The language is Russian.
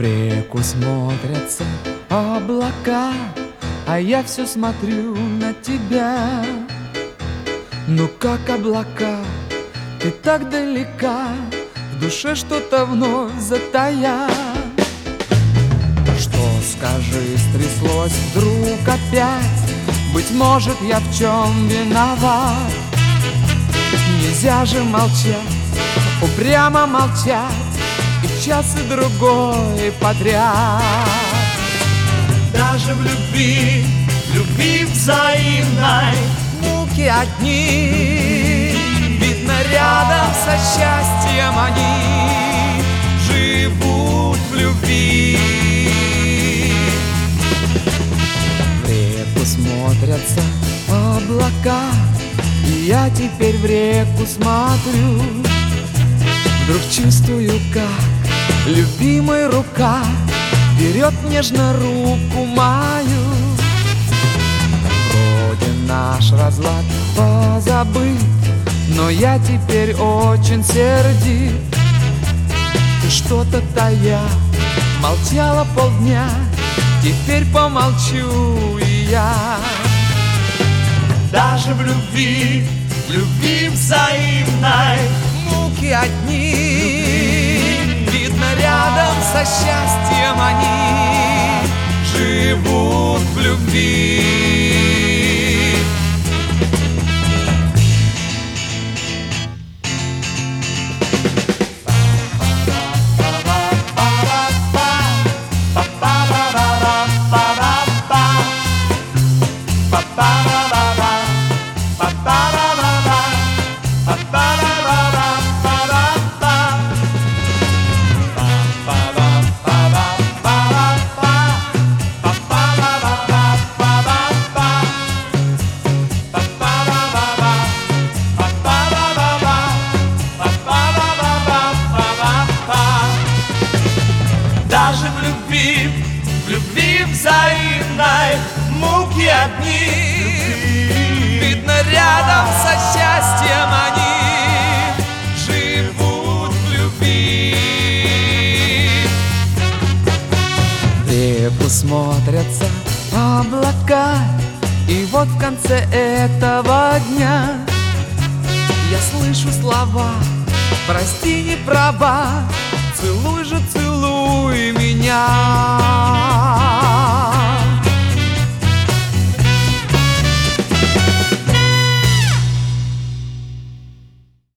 В реку смотрятся облака, а я все смотрю на тебя. Ну как облака, ты так далека, в душе что-то вновь затая. Что, скажи, стряслось вдруг опять? Быть может, я в чем виноват? Нельзя же молчать, упрямо молчать, и в час и другой подряд. Даже в любви взаимной Муки одни, видно, рядом со счастьем они живут в любви. В реку смотрятся облака, и я теперь в реку смотрю. Вдруг чувствую, как любимая рука берет нежно руку мою. Вроде наш разлад позабыт, но я теперь очень сердит. Ты что-то тая, молчала полдня, теперь помолчу и я. даже в любви взаимной Муки одни, видно, рядом со счастьем они живут в любви. Даже в любви взаимной муки одни, Видно, рядом со счастьем они живут в любви. В реку смотрятся облака, и вот в конце этого дня я слышу слова: прости, не права, целуй же, целуй меня.